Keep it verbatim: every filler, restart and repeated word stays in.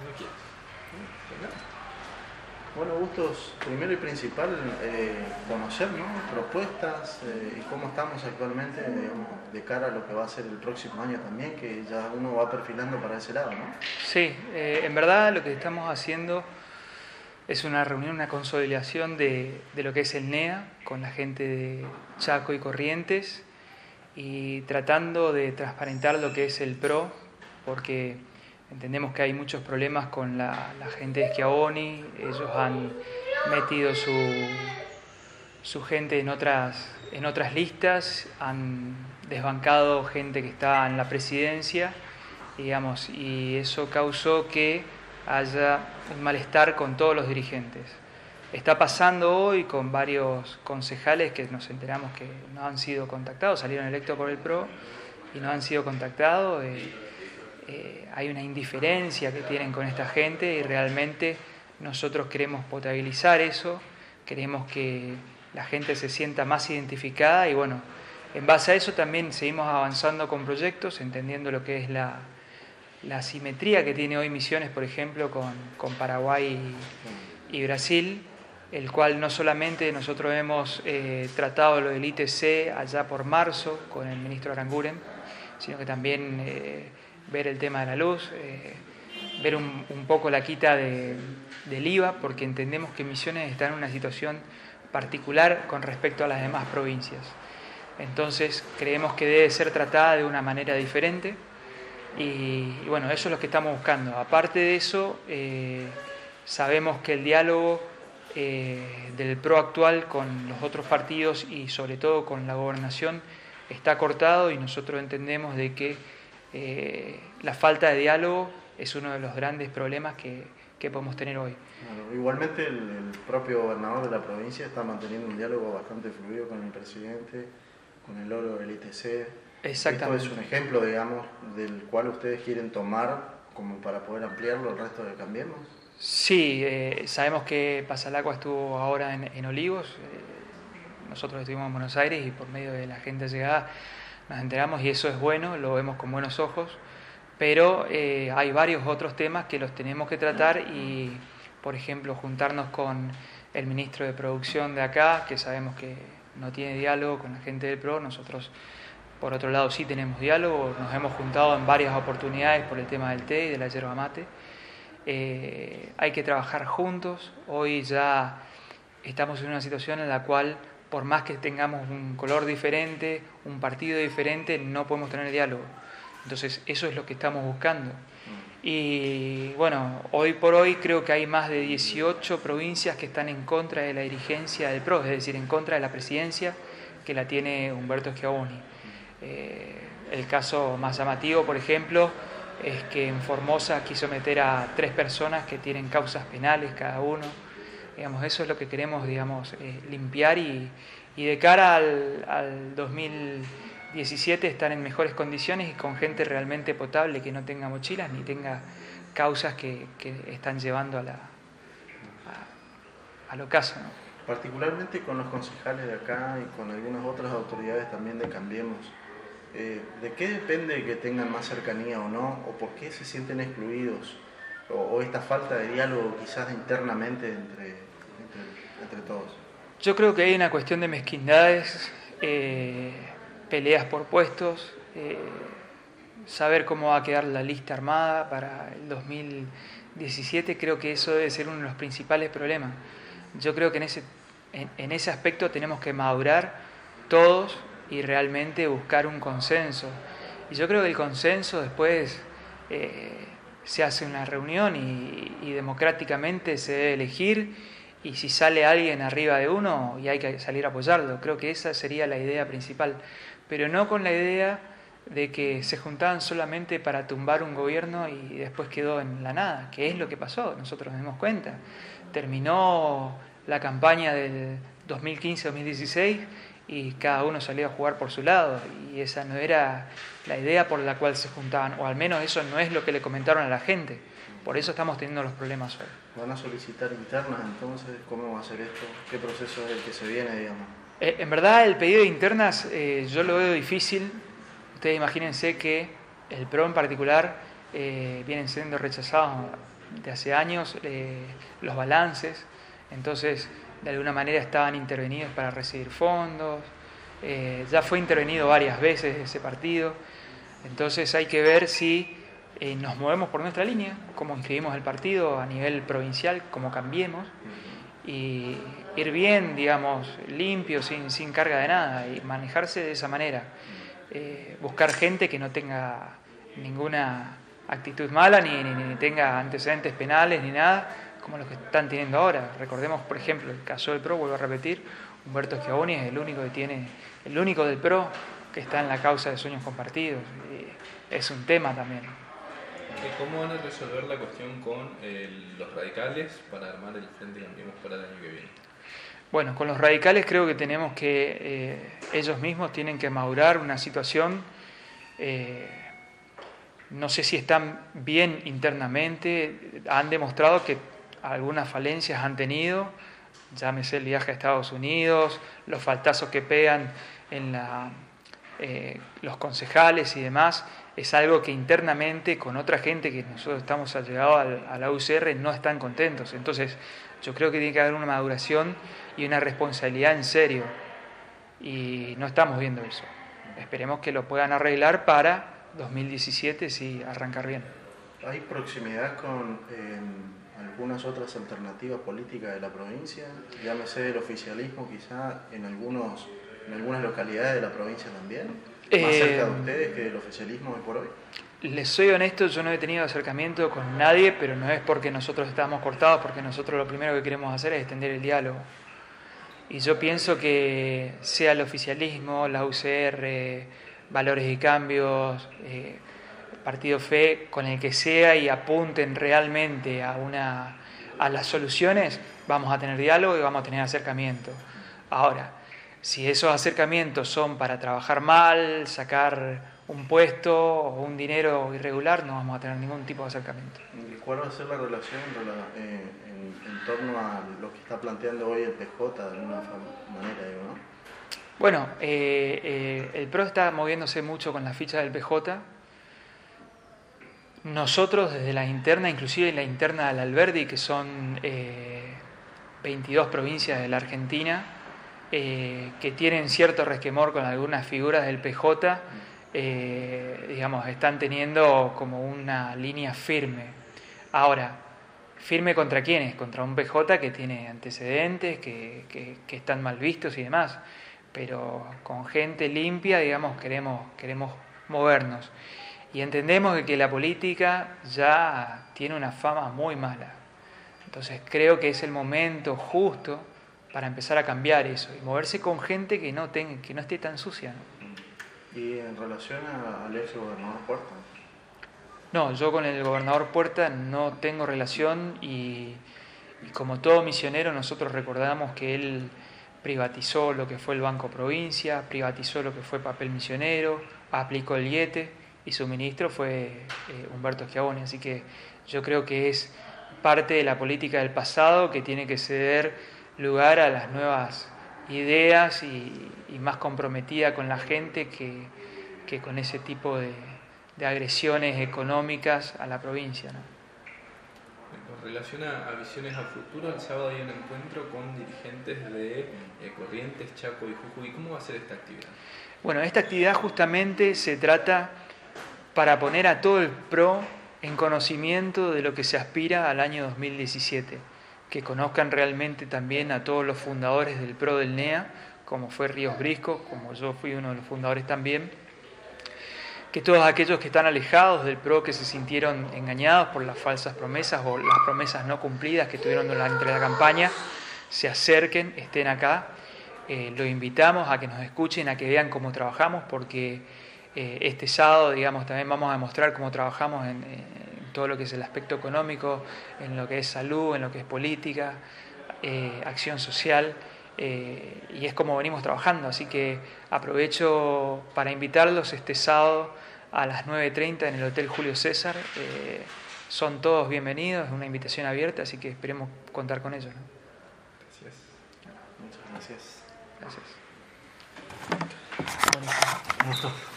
Bueno, Bustos, primero y principal, eh, conocer, ¿no?, propuestas eh, y cómo estamos actualmente, digamos, de cara a lo que va a ser el próximo año también, que ya uno va perfilando para ese lado, ¿no? Sí, eh, en verdad lo que estamos haciendo es una reunión, una consolidación de, de lo que es el N E A con la gente de Chaco y Corrientes y tratando de transparentar lo que es el P R O, porque entendemos que hay muchos problemas con la, la gente de Schiavoni. Ellos han metido su, su gente en otras, en otras listas, han desbancado gente que está en la presidencia, digamos, y eso causó que haya un malestar con todos los dirigentes. Está pasando hoy con varios concejales que nos enteramos que no han sido contactados, salieron electos por el P R O y no han sido contactados. Eh, eh, hay una indiferencia que tienen con esta gente y realmente nosotros queremos potabilizar eso, queremos que la gente se sienta más identificada y bueno, en base a eso también seguimos avanzando con proyectos, entendiendo lo que es la, la asimetría que tiene hoy Misiones, por ejemplo, con, con Paraguay y, y Brasil, el cual no solamente nosotros hemos eh, tratado lo del I T C allá por marzo con el ministro Aranguren, sino que también eh, ver el tema de la luz, eh, ver un, un poco la quita de, del I V A, porque entendemos que Misiones está en una situación particular con respecto a las demás provincias. Entonces creemos que debe ser tratada de una manera diferente y, y bueno, eso es lo que estamos buscando. Aparte de eso, eh, sabemos que el diálogo eh, del P R O actual con los otros partidos y sobre todo con la gobernación está cortado y nosotros entendemos de que eh, la falta de diálogo es uno de los grandes problemas que, que podemos tener hoy. Bueno, igualmente el, el propio gobernador de la provincia está manteniendo un diálogo bastante fluido con el presidente, con el logro del I T C. Exactamente. Esto es un ejemplo, digamos, del cual ustedes quieren tomar como para poder ampliarlo al resto de Cambiemos. Sí, eh, sabemos que Pasalacua estuvo ahora en, en Olivos, eh, nosotros estuvimos en Buenos Aires y por medio de la gente llegada nos enteramos y eso es bueno, lo vemos con buenos ojos, pero eh, hay varios otros temas que los tenemos que tratar y, por ejemplo, juntarnos con el ministro de Producción de acá, que sabemos que no tiene diálogo con la gente del P R O, nosotros por otro lado sí tenemos diálogo, nos hemos juntado en varias oportunidades por el tema del té y de la yerba mate. Eh, hay que trabajar juntos. Hoy ya estamos en una situación en la cual, por más que tengamos un color diferente, un partido diferente, no podemos tener diálogo. Entonces eso es lo que estamos buscando. Y bueno, hoy por hoy creo que hay más de dieciocho provincias que están en contra de la dirigencia del P R O, es decir, en contra de la presidencia que la tiene Humberto Schiavoni. Eh, el caso más llamativo, por ejemplo, es que en Formosa quiso meter a tres personas que tienen causas penales cada uno. Digamos, eso es lo que queremos, digamos, eh, limpiar y, y de cara al, al dos mil diecisiete estar en mejores condiciones y con gente realmente potable que no tenga mochilas ni tenga causas que, que están llevando a la a, al ocaso, ¿no? Particularmente con los concejales de acá y con algunas otras autoridades también de Cambiemos. Eh, ¿De qué depende que tengan más cercanía o no? ¿O por qué se sienten excluidos? ¿O, o esta falta de diálogo quizás internamente entre, entre, entre todos? Yo creo que hay una cuestión de mezquindades, eh, peleas por puestos, eh, saber cómo va a quedar la lista armada para el dos mil diecisiete, creo que eso debe ser uno de los principales problemas. Yo creo que en ese, en, en ese aspecto tenemos que madurar todos y realmente buscar un consenso. Y yo creo que el consenso después eh, se hace una reunión y, y democráticamente se debe elegir, y si sale alguien arriba de uno y hay que salir a apoyarlo. Creo que esa sería la idea principal, pero no con la idea de que se juntaban solamente para tumbar un gobierno y después quedó en la nada, que es lo que pasó, nosotros nos dimos cuenta. Terminó la campaña del dos mil quince dos mil dieciséis y cada uno salió a jugar por su lado, y esa no era la idea por la cual se juntaban, o al menos eso no es lo que le comentaron a la gente. Por eso estamos teniendo los problemas hoy. ¿Van a solicitar internas entonces? ¿Cómo va a ser esto? ¿Qué proceso es el que se viene, digamos? Eh, en verdad el pedido de internas eh, yo lo veo difícil. Ustedes imagínense que el P R O en particular eh, vienen siendo rechazados de hace años eh, los balances, entonces de alguna manera estaban intervenidos para recibir fondos, eh, ya fue intervenido varias veces ese partido, entonces hay que ver si eh, nos movemos por nuestra línea, cómo inscribimos el partido a nivel provincial, cómo cambiemos, y ir bien, digamos, limpio, sin, sin carga de nada, y manejarse de esa manera. Eh, buscar gente que no tenga ninguna actitud mala, ni, ni, ni tenga antecedentes penales, ni nada, como los que están teniendo ahora. Recordemos, por ejemplo, el caso del P R O, vuelvo a repetir, Humberto Schiavoni es el único que tiene, el único del P R O que está en la causa de Sueños Compartidos. Y es un tema también. ¿Cómo van a resolver la cuestión con eh, los radicales para armar el Frente Cambiemos para el año que viene? Bueno, con los radicales creo que tenemos que, eh, ellos mismos tienen que madurar una situación, eh, no sé si están bien internamente, han demostrado que algunas falencias han tenido, llámese el viaje a Estados Unidos, los faltazos que pegan en la, eh, los concejales y demás, es algo que internamente con otra gente que nosotros estamos allegados a la U C R no están contentos. Entonces yo creo que tiene que haber una maduración y una responsabilidad en serio, y no estamos viendo eso. Esperemos que lo puedan arreglar para dos mil diecisiete, sí, arrancar bien. ¿Hay proximidad con eh, algunas otras alternativas políticas de la provincia? Llámese el oficialismo quizá en, algunos, en algunas localidades de la provincia también, más eh, cerca de ustedes que el oficialismo hoy por hoy. Les soy honesto, yo no he tenido acercamiento con nadie, pero no es porque nosotros estamos cortados, porque nosotros lo primero que queremos hacer es extender el diálogo. Y yo pienso que sea el oficialismo, la U C R, Valores y Cambios, eh, Partido Fe, con el que sea y apunten realmente a, una, a las soluciones, vamos a tener diálogo y vamos a tener acercamiento. Ahora, si esos acercamientos son para trabajar mal, sacar un puesto o un dinero irregular, no vamos a tener ningún tipo de acercamiento. ¿Y cuál va a ser la relación eh, en, en torno a lo que está planteando hoy el P J de alguna manera, digo, ¿no? Bueno, eh, eh, el P R O está moviéndose mucho con la ficha del P J. Nosotros desde la interna, inclusive la interna del Alberdi, que son eh, veintidós provincias de la Argentina, eh, que tienen cierto resquemor con algunas figuras del P J, eh, digamos, están teniendo como una línea firme. Ahora, ¿firme contra quiénes? Contra un P J que tiene antecedentes, que, que, que están mal vistos y demás. Pero con gente limpia, digamos, queremos, queremos movernos. Y entendemos que, que la política ya tiene una fama muy mala. Entonces creo que es el momento justo para empezar a cambiar eso y moverse con gente que no, tenga, que no esté tan sucia, ¿no? ¿Y en relación a, al ex gobernador Puerta? No, yo con el gobernador Puerta no tengo relación y, y como todo misionero nosotros recordamos que él privatizó lo que fue el Banco Provincia, privatizó lo que fue Papel Misionero, aplicó el I E T E y su ministro fue eh, Humberto Schiavoni. Así que yo creo que es parte de la política del pasado que tiene que ceder lugar a las nuevas ideas y, y más comprometida con la gente que, que con ese tipo de, de agresiones económicas a la provincia, ¿no? Con relación a, a visiones a futuro, el sábado hay un encuentro con dirigentes de eh, Corrientes, Chaco y Jujuy. ¿Cómo va a ser esta actividad? Bueno, esta actividad justamente se trata para poner a todo el P R O en conocimiento de lo que se aspira al año dos mil diecisiete, que conozcan realmente también a todos los fundadores del P R O del N E A, como fue Ríos Brisco, como yo fui uno de los fundadores también, que todos aquellos que están alejados del P R O, que se sintieron engañados por las falsas promesas o las promesas no cumplidas que tuvieron durante la campaña, se acerquen, estén acá. Eh, los invitamos a que nos escuchen, a que vean cómo trabajamos, porque eh, este sábado, digamos, también vamos a demostrar cómo trabajamos en, en todo lo que es el aspecto económico, en lo que es salud, en lo que es política, eh, acción social. Eh, y es como venimos trabajando, así que aprovecho para invitarlos este sábado a las nueve y treinta en el Hotel Julio César. Eh, son todos bienvenidos, es una invitación abierta, así que esperemos contar con ellos, ¿no? Gracias. Muchas gracias. Gracias. Bueno.